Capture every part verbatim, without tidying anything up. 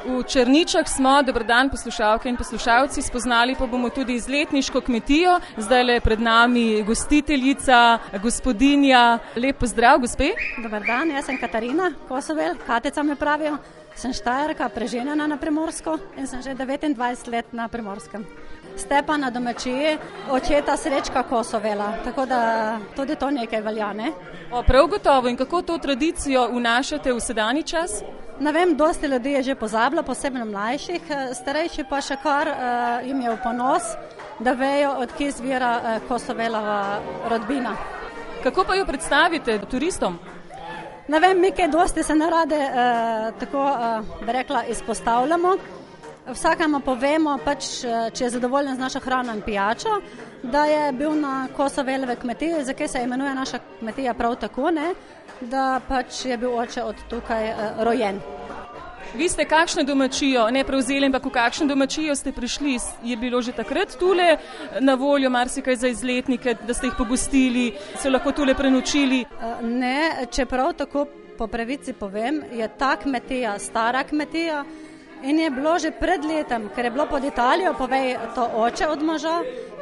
V Črničah smo, dober dan poslušalke in poslušalci, spoznali pa bomo tudi izletniško kmetijo. Zdaj je pred nami gostiteljica, gospodinja. Lep pozdrav, gospe. Dobar dan, jaz sem Katarina Kosovel, Katica me pravijo. Sem Štajerka, preženjena na Primorsko in sem že devetindvajset let na Primorskem. Stepa na domačiji očeta Srečka Kosovela, tako da tudi to nekaj velja, ne? O, prav gotovo. In kako to tradicijo vnašate v sedanji čas? Ne vem, dosti ljudi je že pozabilo, posebno mlajših, starejši pa še kar uh, jim je v ponos, da vejo, od kje izvira uh, Kosovelova rodbina. Kako pa jo predstavite turistom? Ne vem, mi kaj dosti se narade uh, tako, uh, bi rekla, izpostavljamo. Vsakemu povemo, pač, če je zadovoljen z našo hrano in pijačo, da je bil na Kosovelove kmetiji, zakaj se imenuje naša kmetija prav tako, ne? Da pač je bil oče od tukaj uh, rojen. Vi ste kakšno domačijo, ne prevzeli, ampak v kakšno domačijo ste prišli? Je bilo že takrat tule na voljo marsikaj za izletnike, da ste jih pogostili, so lahko tule prenočili? Uh, ne, čeprav tako po pravici povem, je ta kmetija stara kmetija in je bilo že pred letem, ker je bilo pod Italijo, povej to oče od moža,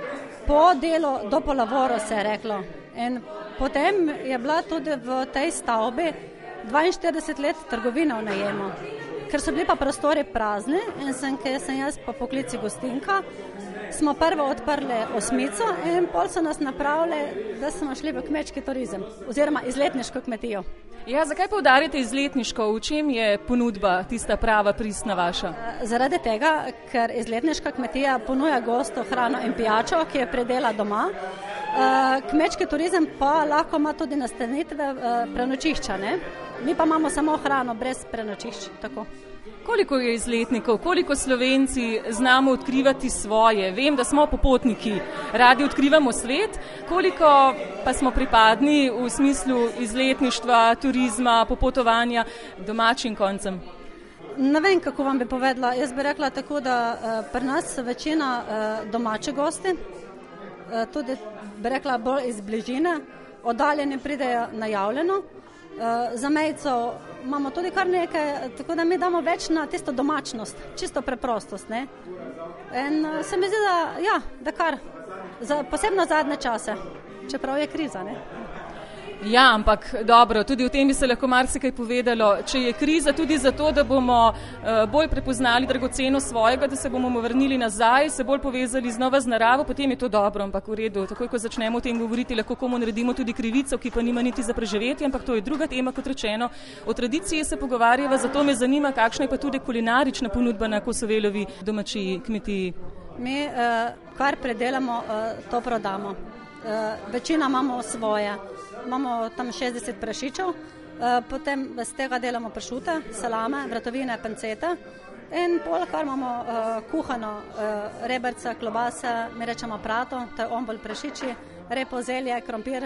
po delu do Polavoro se je reklo. In potem je bila tudi v tej stavbi dvainštirideset let trgovina v najemu. Ker so bili pa prostori prazni in sem, ker sem jaz po poklici gostinka, smo prvo odprli osmico in pol so nas napravili, da smo šli v kmečki turizem oziroma izletniško kmetijo. Ja, zakaj poudarjate izletniško? V čem je ponudba tista prava, pristna vaša? Zaradi tega, ker izletniška kmetija ponuja gostu hrano in pijačo, ki je predela doma. Kmečki turizem pa lahko ima tudi nastanitve prenočišča, ne? Mi pa imamo samo hrano brez prenočišč, tako. Koliko je izletnikov, koliko Slovenci znamo odkrivati svoje? Vem, da smo popotniki, radi odkrivamo svet, koliko pa smo pripadni v smislu izletništva, turizma, popotovanja domačim koncem? Ne vem, kako vam bi povedala. Jaz bi rekla tako, da uh, pri nas so večina uh, domače gosti, uh, tudi bi rekla bolj iz bližine, oddaljeni pridejo najavljeno. Uh, za mejco imamo tudi kar nekaj, tako da mi damo več na tisto domačnost, čisto preprostost, ne? In uh, se mi zdi, da, ja, da kar, za, posebno zadnje čase, čeprav je kriza, ne? Ja, ampak dobro, tudi o tem bi se lahko marsikaj povedalo. Če je kriza tudi zato, da bomo uh, bolj prepoznali dragoceno svojega, da se bomo vrnili nazaj, se bolj povezali znova z naravo, potem je to dobro, ampak v redu. Takoj, ko začnemo o tem govoriti, lahko komu naredimo tudi krivico, ki pa nima niti za preživetje, ampak to je druga tema, kot rečeno. O tradiciji se pogovarjava, zato me zanima, kakšna je pa tudi kulinarična ponudba na Kosovelovi domačiji kmetiji. Mi, uh, kar predelamo, uh, to prodamo. Uh, večina imamo svoje. Imamo tam šestdeset prašičev, potem z tega delamo pršute, salame, vratovine, pancete in pol, kar imamo kuhano, reberca, klobase, mi rečemo prato, to je ombol prašiči, repo, zelje, krompir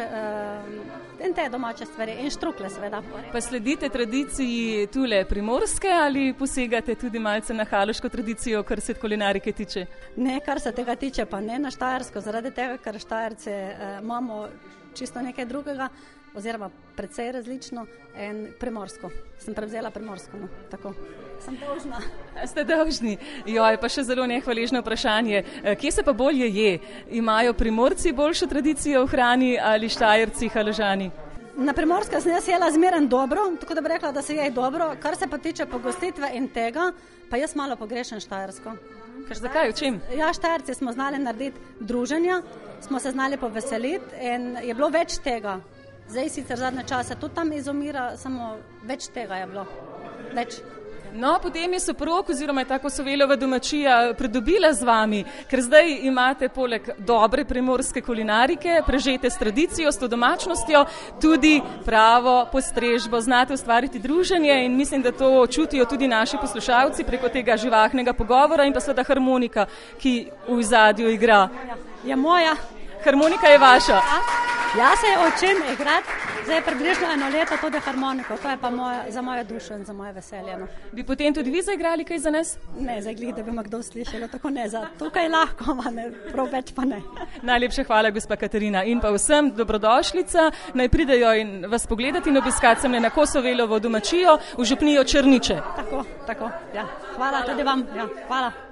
in te domače stvari in štrukle seveda. Pa sledite tradiciji tule primorske ali posegate tudi malce na haloško tradicijo, kar se kulinarike tiče? Ne, kar se tega tiče, pa ne na štajersko, zaradi tega, ker Štajerci imamo čisto nekaj drugega, oziroma precej različno in primorsko. Sem prevzela primorsko, no, tako. Sem dolžna. Ste dolžni. Joj, pa še zelo nehvaležno vprašanje. Kje se pa bolje je? Imajo Primorci boljšo tradicijo v hrani ali Štajerci, Haložani? Na Primorska sem jaz jela zmeren dobro, tako da bi rekla, da se je dobro. Kar se pa tiče pogostitve in tega, pa jaz malo pogrešam Štajersko. Ker zakaj, v čem? Ja, Štajerci smo znali narediti druženja, smo se znali poveseliti in je bilo več tega. Zdaj sicer zadnje čase tudi tam izumira, samo več tega je bilo. Več. No, potem je soprog oziroma je ta Kosovelova domačija pridobila z vami, ker zdaj imate poleg dobre primorske kulinarike, prežete s tradicijo, s to domačnostjo, tudi pravo postrežbo. Znate ustvariti druženje in mislim, da to čutijo tudi naši poslušalci preko tega živahnega pogovora in pa seveda harmonika, ki v zadju igra. Je moja. Harmonika je vaša. Ja, se učim igrati. Zdaj približno eno leto tudi harmoniko, to je pa moja, za mojo dušo in za moje veselje. No. Bi potem tudi vi zaigrali kaj za nas? Ne, zdaj glih, da bi me kdo slišalo, tako ne, za tukaj lahko, ne, prav več pa ne. Najlepša hvala, gospa Katarina, in pa vsem dobrodošlica, naj pridejo in vas pogledati in obiskati sem na Kosovelovo domačijo v župnijo Črniče. Tako, tako, ja. Hvala, hvala tudi vam, ja, hvala.